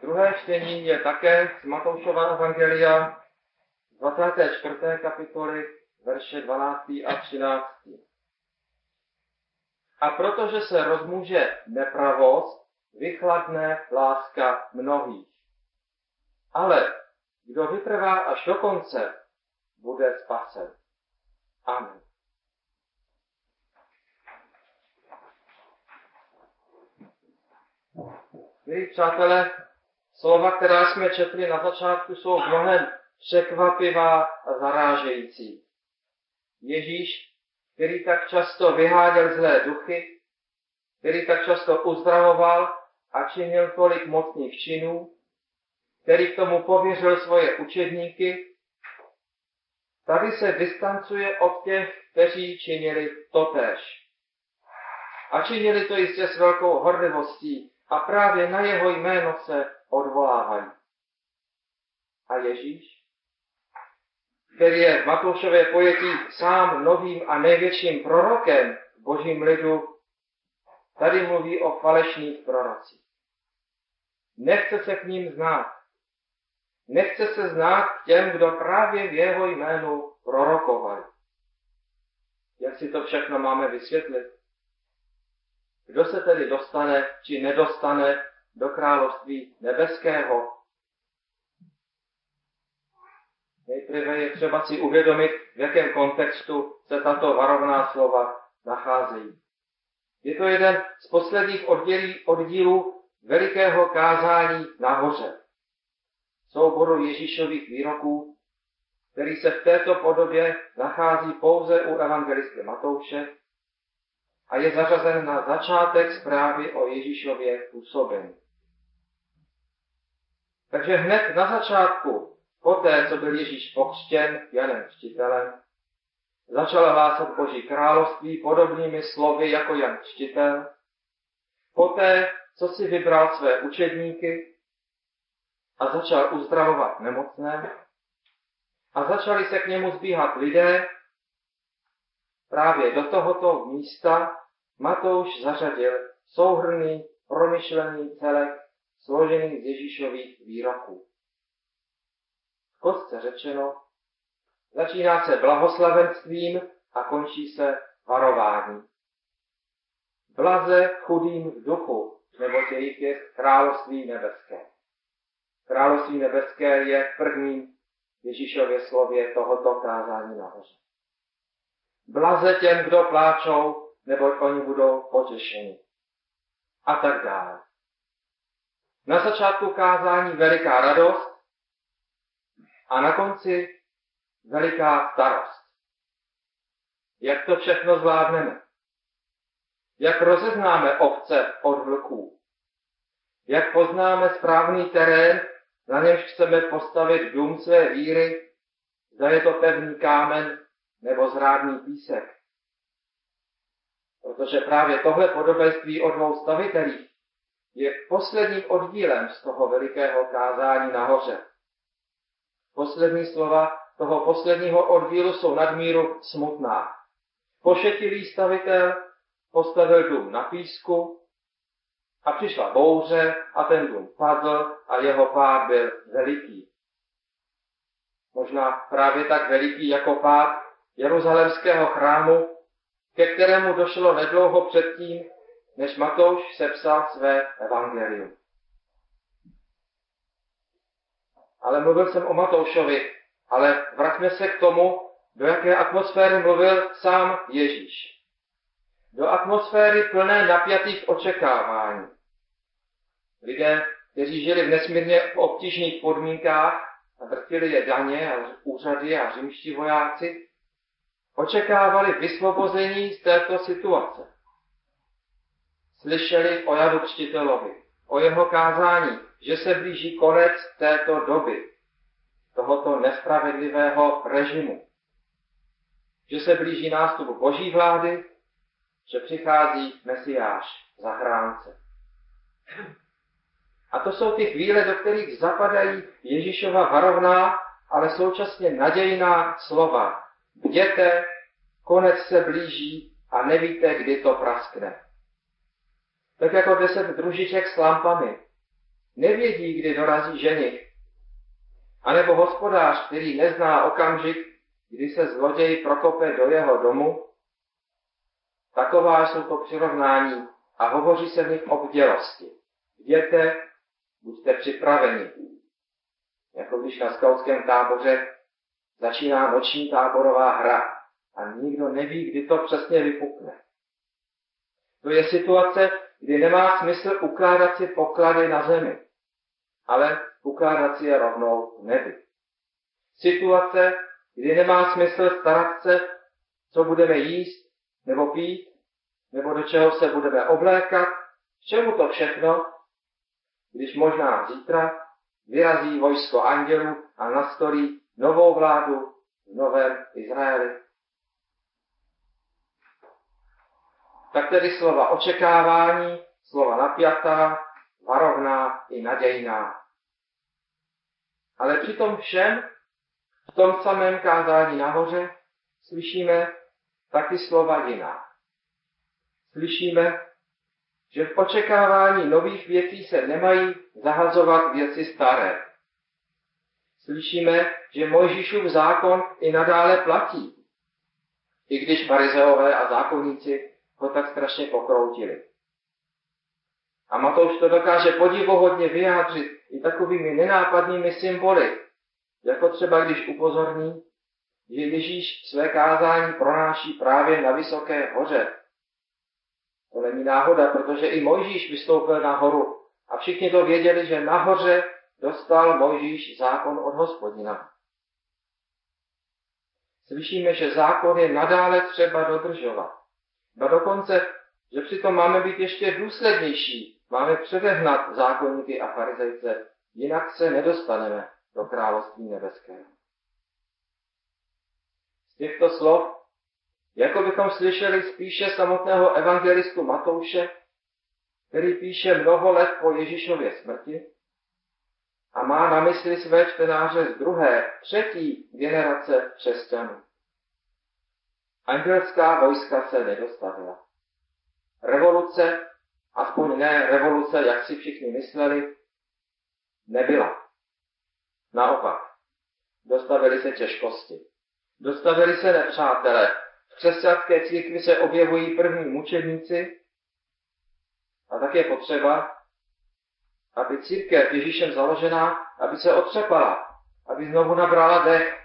Druhé čtení je také z Matoušova evangelia 24. kapitoly, verše 12. a 13. A protože se rozmůže nepravost, vychladne láska mnohých. Ale kdo vytrvá až do konce, bude spasen. Amen. Milí přátelé, slova, která jsme četli na začátku, jsou mnohem překvapivá a zarážející. Ježíš, který tak často vyháděl zlé duchy, který tak často uzdravoval a činil tolik mocných činů, který k tomu pověřil svoje učedníky, tady se distancuje od těch, kteří činili totéž. A činili to jistě s velkou horlivostí a právě na jeho jméno se odvolávají. A Ježíš, který je v Matoušově pojetí sám novým a největším prorokem v božím lidu, tady mluví o falešných prorocích. Nechce se k ním znát. Nechce se znát k těm, kdo právě v jeho jménu prorokovali. Jak si to všechno máme vysvětlit? Kdo se tedy dostane či nedostane do království nebeského? Nejprve je třeba si uvědomit, v jakém kontextu se tato varovná slova nacházejí. Je to jeden z posledních oddílů velikého kázání nahoře, souboru Ježíšových výroků, který se v této podobě nachází pouze u evangelisty Matouše a je zařazen na začátek zprávy o Ježíšově působení. Takže hned na začátku, poté, co byl Ježíš pokřtěn Janem Křtitelem, začal hlásat Boží království podobnými slovy jako Jan Křtitel. Poté, co si vybral své učedníky a začal uzdravovat nemocné a začali se k němu sbíhat lidé, právě do tohoto místa Matouš zařadil souhrnný, promyšlený celek složený z Ježíšových výroků. V kostce řečeno, začíná se blahoslavenstvím a končí se varováním. Blaze chudým v duchu, neboť jejich je království nebeské. Království nebeské je v prvním Ježíšově slově tohoto kázání nahoře. Blaze těm, kdo pláčou, neboť oni budou potěšeni. A tak dále. Na začátku kázání veliká radost a na konci veliká starost. Jak to všechno zvládneme? Jak rozeznáme ovce od vlků? Jak poznáme správný terén, na němž chceme postavit dům své víry, zda je to pevný kámen nebo zrádný písek? Protože právě tohle podobenství o dvou stavitelích je posledním oddílem z toho velikého kázání nahoře. Poslední slova toho posledního oddílu jsou nadmíru smutná. Pošetilý stavitel postavil dům na písku a přišla bouře a ten dům padl a jeho pád byl veliký. Možná právě tak veliký jako pád jeruzalémského chrámu, ke kterému došlo nedlouho předtím, než Matouš sepsal své evangelium. Ale mluvil jsem o Matoušovi, ale vraťme se k tomu, do jaké atmosféry mluvil sám Ježíš. Do atmosféry plné napjatých očekávání. Lidé, kteří žili v nesmírně obtížných podmínkách a vrtili je daně a úřady a římští vojáci, očekávali vysvobození z této situace. Slyšeli o Janu Křtitelovi, o jeho kázání, že se blíží konec této doby, tohoto nespravedlivého režimu. Že se blíží nástup Boží vlády, že přichází Mesiáš, zachránce. A to jsou ty chvíle, do kterých zapadají Ježíšova varovná, ale současně nadějná slova. Bděte, konec se blíží a nevíte, kdy to praskne. Tak jako 10 družiček s lampami. nevědí, kdy dorazí ženich. A nebo hospodář, který nezná okamžik, kdy se zloděj prokope do jeho domu. Taková jsou to přirovnání a hovoří se v nich o bdělosti. Jděte, buďte připraveni. Jako když na skautském táboře začíná noční táborová hra a nikdo neví, kdy to přesně vypukne. To je situace, kdy nemá smysl ukládat si poklady na zemi, ale ukládat si je rovnou v nebi. Situace, kdy nemá smysl starat se, co budeme jíst nebo pít, nebo do čeho se budeme oblékat, k čemu to všechno, když možná zítra vyrazí vojsko andělů a nastolí novou vládu v novém Izraeli. Tak tedy slova očekávání, slova napjatá, varovná i nadějná. Ale při tom všem, v tom samém kázání nahoře, slyšíme taky slova jiná. Slyšíme, že v očekávání nových věcí se nemají zahazovat věci staré. Slyšíme, že Mojžíšův zákon i nadále platí, i když farizeové a zákonníci ho tak strašně pokroutili. A Matouš to dokáže podivuhodně vyjádřit i takovými nenápadnými symboly, jako třeba když upozorní, že Ježíš své kázání pronáší právě na vysoké hoře. To není náhoda, protože i Mojžíš vystoupil na horu a všichni to věděli, že nahoře dostal Mojžíš zákon od Hospodina. Slyšíme, že zákon je nadále třeba dodržovat. A dokonce, že přitom máme být ještě důslednější, máme předehnat zákonníky a farizejce, jinak se nedostaneme do království nebeského. Z těchto slov, jako bychom slyšeli spíše samotného evangelistu Matouše, který píše mnoho let po Ježíšově smrti a má na mysli své čtenáře z druhé, třetí generace křesťanů. Andělská vojska se nedostavila. Revoluce, aspoň ne revoluce, jak si všichni mysleli, nebyla. Naopak, dostavily se těžkosti. Dostavili se nepřátelé. V křesťanské církvi se objevují první mučedníci a tak je potřeba, aby církev Ježíšem založená, aby se otřepala, aby znovu nabrala dech.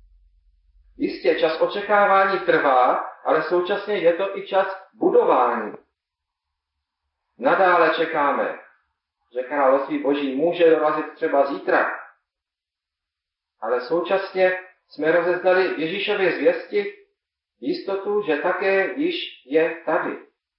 Jistě, čas očekávání trvá, ale současně je to i čas budování. Nadále čekáme, že království Boží může dorazit třeba zítra, ale současně jsme rozeznali v Ježíšově zvěsti jistotu, že také již je tady.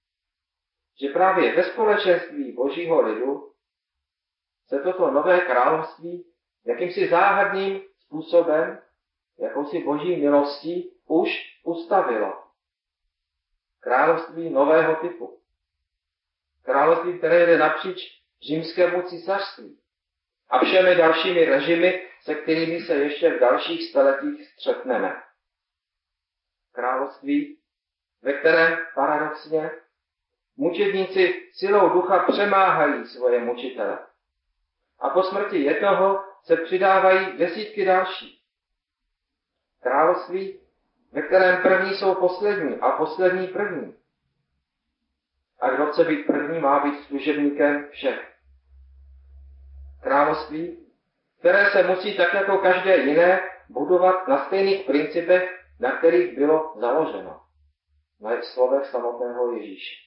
Že právě ve společenství Božího lidu se toto nové království jakýmsi záhadným způsobem, jakousi Boží milostí už ustavilo. Království nového typu. Království, které jde napříč římskému císařství a všemi dalšími režimy, se kterými se ještě v dalších staletích střetneme. Království, ve kterém paradoxně mučedníci silou ducha přemáhají svoje mučitele. A po smrti jednoho se přidávají desítky další. Království, ve kterém první jsou poslední a poslední první. A kdo chce být první, má být služebníkem všech. Království, které se musí tak jako každé jiné budovat na stejných principech, na kterých bylo založeno. Na slovech samotného Ježíše.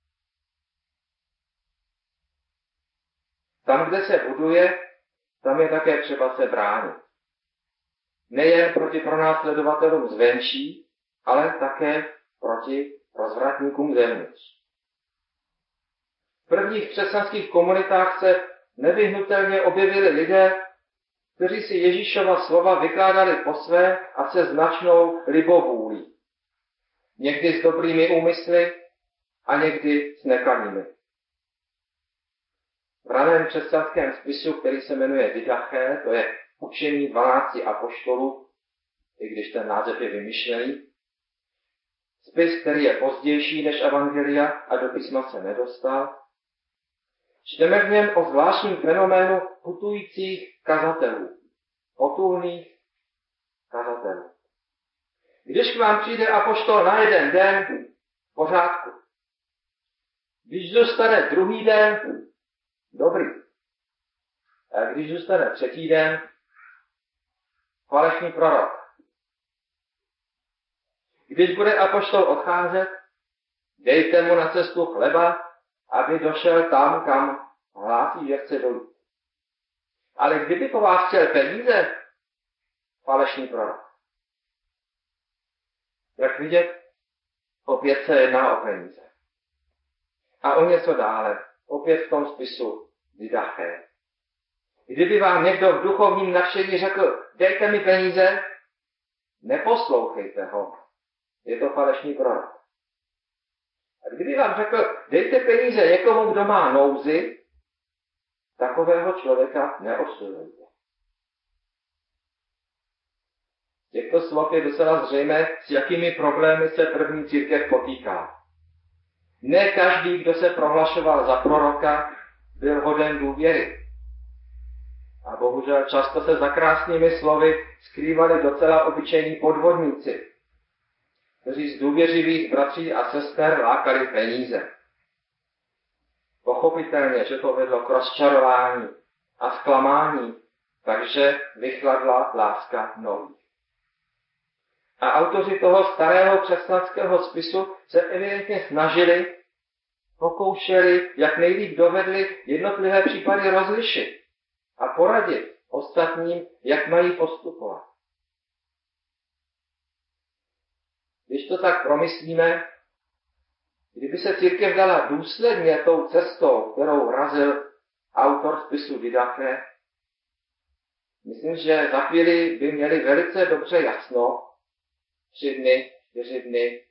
Tam, kde se buduje, tam je také třeba se bránit. Nejen proti pronásledovatelům zvenčí, ale také proti rozvratníkům zevnitř. V prvních křesťanských komunitách se nevyhnutelně objevili lidé, kteří si Ježíšova slova vykládali po své a se značnou libovůlí. Někdy s dobrými úmysly a někdy s nekalými. V raném křesťanském spisu, který se jmenuje Didaché, to je učení 12 apoštolů, i když ten název je vymyšlený, spis, který je pozdější než evangelia a do písma se nedostal, Čteme v něm o zvláštním fenoménu putujících kazatelů, potulných kazatelů. Když k vám přijde apoštol na jeden den, v pořádku. Když zůstane druhý den, dobrý. A když zůstane třetí den, falešný prorok. Když bude apoštol odcházet, dejte mu na cestu chleba, aby došel tam, kam hlásí, že chce dojít. Ale kdyby po vás chtěl peníze, falešný prorok. Jak vidět, opět se jedná o peníze. A o něco dále, opět v tom spisu Didaché. Kdyby vám někdo v duchovním nadšení řekl, dejte mi peníze, neposlouchejte ho. Je to falešný prorok. A kdyby vám řekl, dejte peníze někomu, kdo má nouzi, takového člověka neosudujte. Z těchto slov je docela zřejmé, s jakými problémy se první církev potýká. Ne každý, kdo se prohlašoval za proroka, byl hoden důvěry. A bohužel často se za krásnými slovy skrývali docela obyčejní podvodníci, kteří z důvěřivých bratří a sester lákali peníze. Pochopitelně, že to vedlo k rozčarování a zklamání, takže vychladla láska mnohých. A autoři toho starého křesťanského spisu se evidentně snažili, pokoušeli, jak nejlíp dovedli jednotlivé případy rozlišit a poradit ostatním, jak mají postupovat. Když to tak promyslíme, kdyby se církev dala důsledně tou cestou, kterou razil autor spisu Didaché, myslím, že za chvíli by měli velice dobře jasno, 3 dny, 4 dny,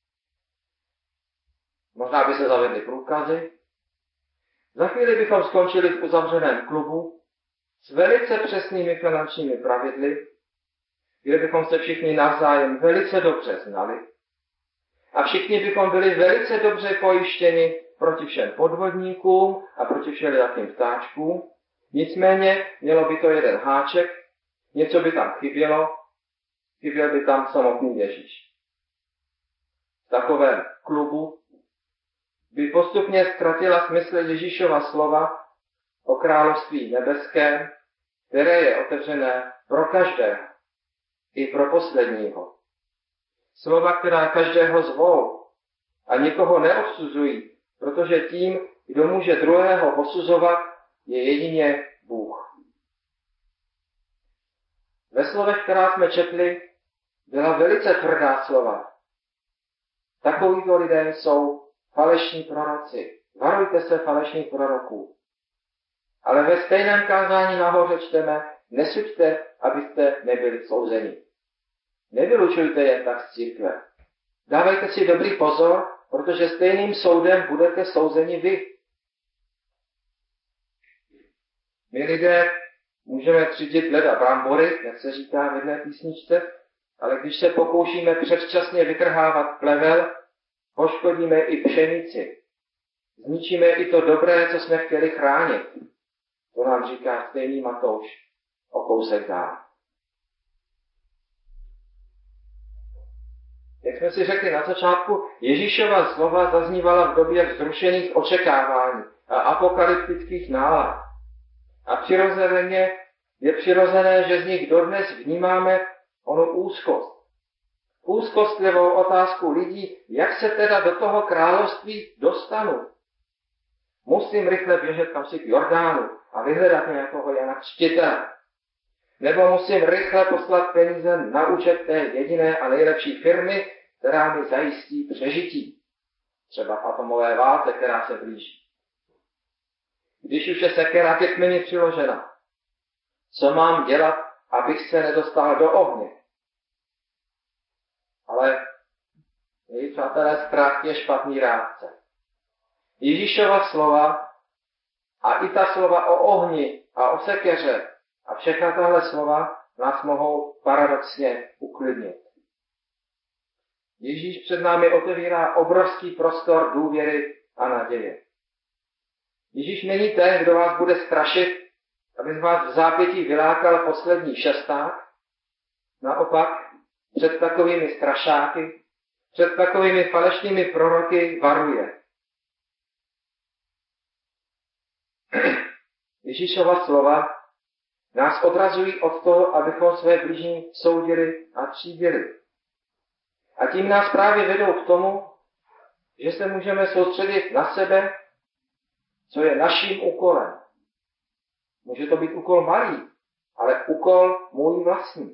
možná by se zavedly průkazy. Za chvíli bychom skončili v uzavřeném klubu s velice přesnými finančními pravidly, kde bychom se všichni navzájem velice dobře znali a všichni bychom byli velice dobře pojištěni proti všem podvodníkům a proti všelijakým ptáčkům. Nicméně mělo by to jeden háček, něco by tam chybělo, chyběl by tam samotný Ježíš. V takovém klubu by postupně ztratila smysl Ježíšova slova o království nebeském, které je otevřené pro každého, i pro posledního. Slova, která každého zvou a nikoho neodsuzují, protože tím, kdo může druhého posuzovat, je jedině Bůh. Ve slovech, která jsme četli, byla velice tvrdá slova. Takovýto lidé jsou falešní proroci. Varujte se falešných proroků. Ale ve stejném kázání nahoře čteme, nesuďte, abyste nebyli souzeni. Nevylučujte jen tak z církve. Dávejte si dobrý pozor, protože stejným soudem budete souzeni vy. My lidé můžeme třídit leda brambory, jak se říká v jedné písničce, ale když se pokoušíme předčasně vytrhávat plevel, poškodíme i pšenici. Zničíme i to dobré, co jsme chtěli chránit. To nám říká stejný Matouš o kousek dál. Jak jsme si řekli na začátku, Ježíšova slova zaznívala v době vzrušených očekávání a apokalyptických nálad. A přirozeně je přirozené, že z nich dodnes vnímáme onu úzkost. Úzkostlivou otázku lidí, jak se teda do toho království dostanu. Musím rychle běžet kam si k Jordánu a vyhledat nějakého Jana Křtitele. Nebo musím rychle poslat peníze na účet té jediné a nejlepší firmy, která mi zajistí přežití. Třeba v atomové válce, která se blíží. Když už je sekera ke kmeni přiložena, co mám dělat, abych se nedostal do ohně? Ale, milí přátelé, strach je špatný rádce. Ježíšova slova a i ta slova o ohni a o sekeře a všechna tahle slova nás mohou paradoxně uklidnit. Ježíš před námi otevírá obrovský prostor důvěry a naděje. Ježíš není ten, kdo vás bude strašit, aby z vás v zápětí vylákal poslední šesták. Naopak, před takovými strašáky, před takovými falešnými proroky varuje. Ježíšova slova nás odrazují od toho, abychom své bližní soudili a třídili. A tím nás právě vedou k tomu, že se můžeme soustředit na sebe, co je naším úkolem. Může to být úkol malý, ale úkol můj vlastní.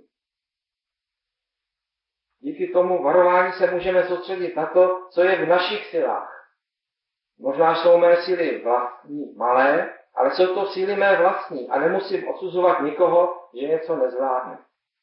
Díky tomu varování se můžeme soustředit na to, co je v našich silách. Možná jsou mé síly vlastní malé, ale jsou to síly mé vlastní a nemusím odsuzovat nikoho, že něco nezvládne.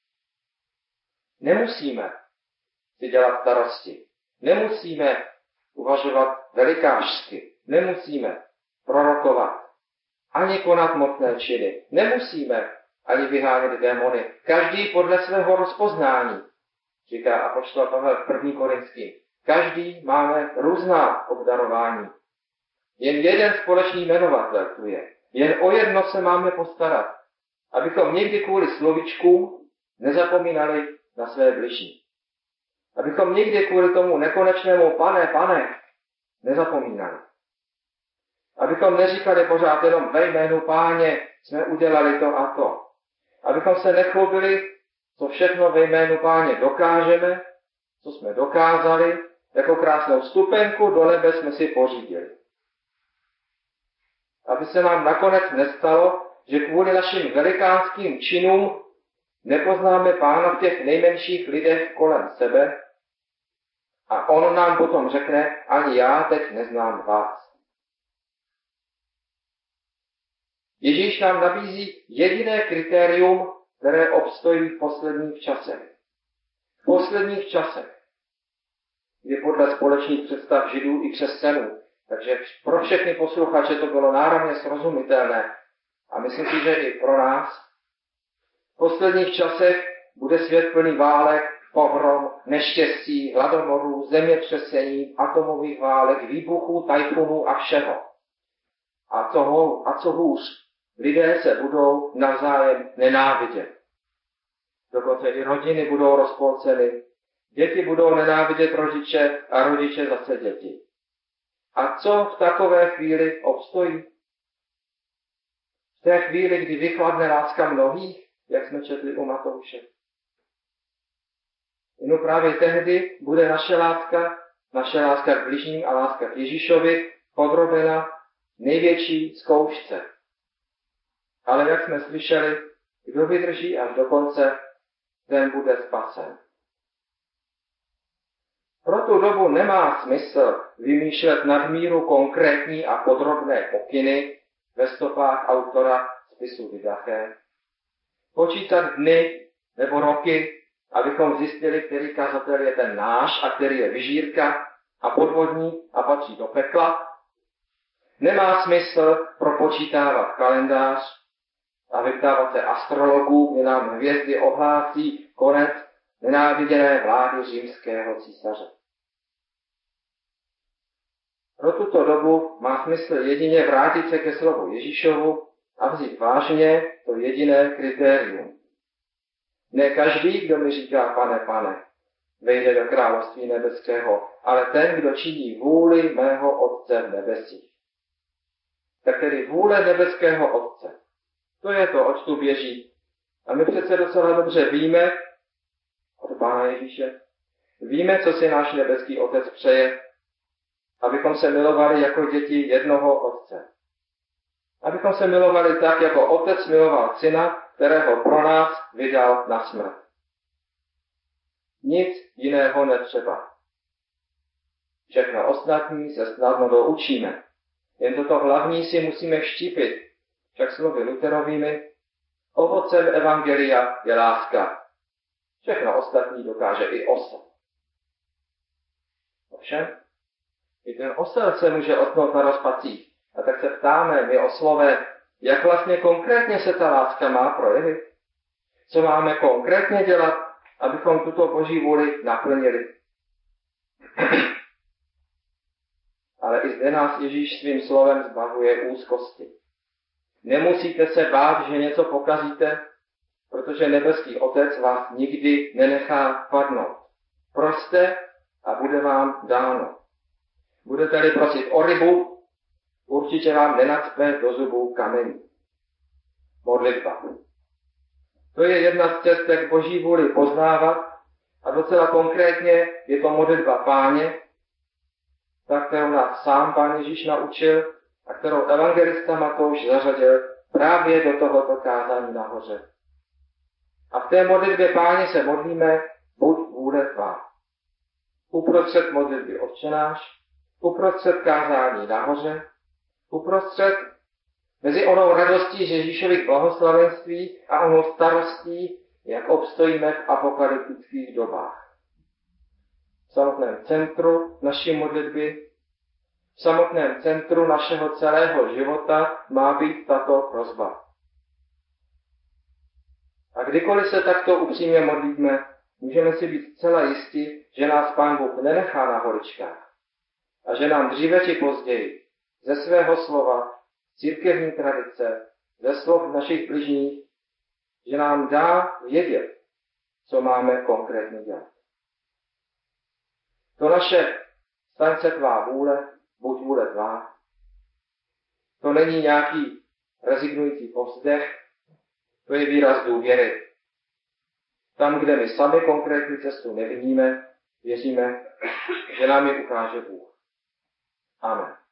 Nemusíme si dělat starosti. Nemusíme uvažovat velikářsky. Nemusíme prorokovat. Ani konat mocné činy. Nemusíme ani vyhánět démony. Každý podle svého rozpoznání, říká apoštol Pavel v 1. Korinským. Každý máme různá obdarování. Jen jeden společný jmenovatel tu je. Jen o jedno se máme postarat, abychom někdy kvůli slovičkům nezapomínali na své bližní. Abychom někdy kvůli tomu nekonečnému pane, nezapomínali. Abychom neříkali pořád jenom ve jménu Páně jsme udělali to a to. Abychom se nechlubili, co všechno ve jménu Páně dokážeme, co jsme dokázali, jako krásnou stupenku do nebe jsme si pořídili. Aby se nám nakonec nestalo, že kvůli našim velikánským činům nepoznáme Pána v těch nejmenších lidech kolem sebe a on nám potom řekne, ani já teď neznám vás. Ježíš nám nabízí jediné kritérium, které obstojí v posledních časech. V posledních časech, kdy podle společných představ Židů i křesťanů, takže pro všechny posluchače to bylo náramně srozumitelné a myslím si, že i pro nás. V posledních časech bude svět plný válek, pohrom, neštěstí, hladomorů, zemětřesení, atomových válek, výbuchů, tajfunů a všeho. A co hůř, lidé se budou navzájem nenávidět. Dokonce i rodiny budou rozpolceny, děti budou nenávidět rodiče a rodiče zase děti. A co v takové chvíli obstojí? V té chvíli, kdy vychladne láska mnohých, jak jsme četli u Matouše. Jenom právě tehdy bude naše láska k bližním a láska k Ježíšovi podrobena největší zkoušce. Ale jak jsme slyšeli, kdo vydrží až do konce, ten bude spasen. Pro tu dobu nemá smysl vymýšlet nadmíru konkrétní a podrobné pokyny ve stopách autora spisu Didaché. Počítat dny nebo roky, abychom zjistili, který kazatel je ten náš a který je vyžírka a podvodní a patří do pekla. Nemá smysl propočítávat kalendář a vyptávat se astrologů, kdy nám hvězdy ohlásí konec nenáviděné vlády římského císaře. Pro tuto dobu má smysl jedině vrátit se ke slovu Ježíšovu a vzít vážně to jediné kritérium. Ne každý, kdo mi říká pane, vejde do království nebeského, ale ten, kdo činí vůli mého Otce v nebesích. Tak tedy vůle nebeského Otce. To je to, oč tu běží. A my přece docela dobře víme od Pána Ježíše, víme, co si náš nebeský Otec přeje, abychom se milovali jako děti jednoho Otce. Abychom se milovali tak, jako Otec miloval Syna, kterého pro nás vydal na smrt. Nic jiného netřeba. Všechno ostatní se snadno doučíme. Jen toto hlavní si musíme vštípit, však slovy Luterovými, ovocem evangelia je láska. Všechno ostatní dokáže i osel. Ovšem, i ten osel se může otnout na rozpacích. A tak se ptáme my oslové, jak vlastně konkrétně se ta láska má projevit? Co máme konkrétně dělat, abychom tuto Boží vůli naplnili? ale i zde nás Ježíš svým slovem zbavuje úzkosti. Nemusíte se bát, že něco pokazíte, protože nebeský Otec vás nikdy nenechá padnout. Proste a bude vám dáno. Budete-li prosit o rybu, určitě vám nenacpe do zubů kamení. Modlitba. To je jedna z cest, jak Boží vůli poznávat, a docela konkrétně je to modlitba Páně, ta, kterou nás sám Pán Ježíš naučil a kterou evangelista Matouš zařadil právě do tohoto kázání nahoře. A v té modlitbě Páně se modlíme buď vůle tvá. Uprostřed modlitby Otče náš, uprostřed kázání nahoře, uprostřed mezi onou radostí z Ježíšových blahoslavenství a onou starostí, jak obstojíme v apokalyptických dobách. V samotném centru naší modlitby, v samotném centru našeho celého života má být tato prosba. A kdykoliv se takto upřímně modlíme, můžeme si být zcela jistí, že nás Pán Bůh nenechá na holičkách a že nám dříve či později ze svého slova, z církevní tradice, ze slov našich bližních, že nám dá vědět, co máme konkrétně dělat. To naše staň se tvá vůle, buď vůle tvá, to není nějaký rezignující povzdech, to je výraz důvěry. Tam, kde my sami konkrétní cestu nevidíme, věříme, že nám ji ukáže Bůh. Amen.